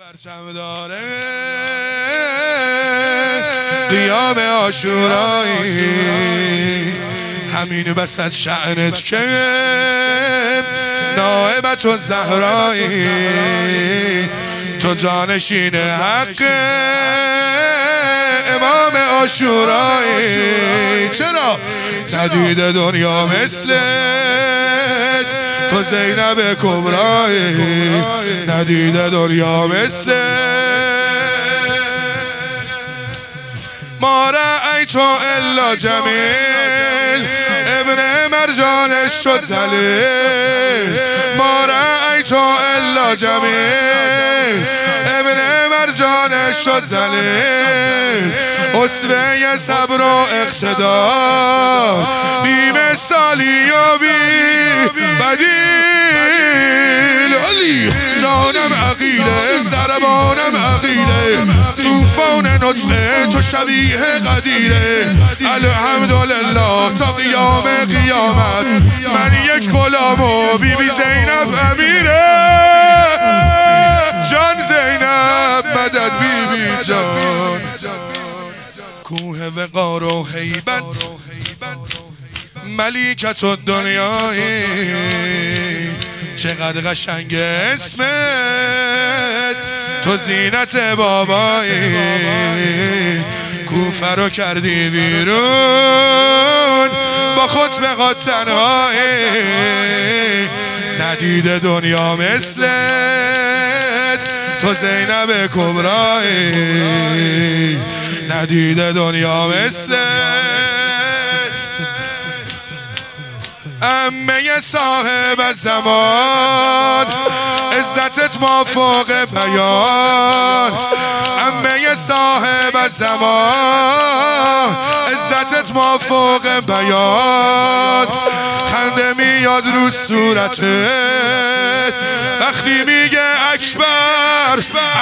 پرچم داره قیام عاشورایی، همین بس از شأنت که نائبت الزهرایی، تو جانشین حق امام عاشورایی. چرا ندیده دنیا مثلت، تو زینب کبرایی، ندیده دنیا مثلت. ما رأیت الا جمیل، ابن مرجانش شد ذلیل. ما رأیت الا جمیل، ابن مرجانش شد ذلیل. اسوه صبر و اقتدار، بی مثالی و بی بدیل. علی جانم عقیله، زربانم عقیله، توفان نطقه تو شبیه قدیره. الحمدلله تا قیام قیامت، من یک غلام و بی بی زینب امیره. جان زینب مدد بی بی جان. کوه وقار و هیبت، ملیکت و دنیایی، چقدر قشنگ اسمت، تو زینت بابایی. کوفه رو کردی بیرون با خطبه ها تنهایی، ندیده دنیا مثلت، تو زینب کبرایی، ندیده دنیا مثلت. امه صاحب زمان، عزتت مافوق بیان. امه صاحب زمان، عزتت مافوق بیان. خنده میاد رو صورتت وقتی میگه اکبر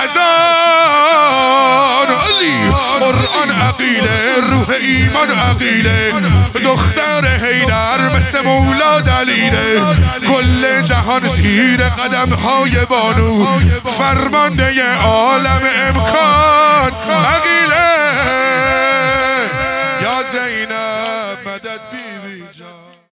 اذان. علی قرآن عقیله، روح ایمان عقیله، دختر حیدر مثل مولا دلیله. کل جهان زیر قدم های بانو، فرمانده عالم امکان عقیله. یا زینب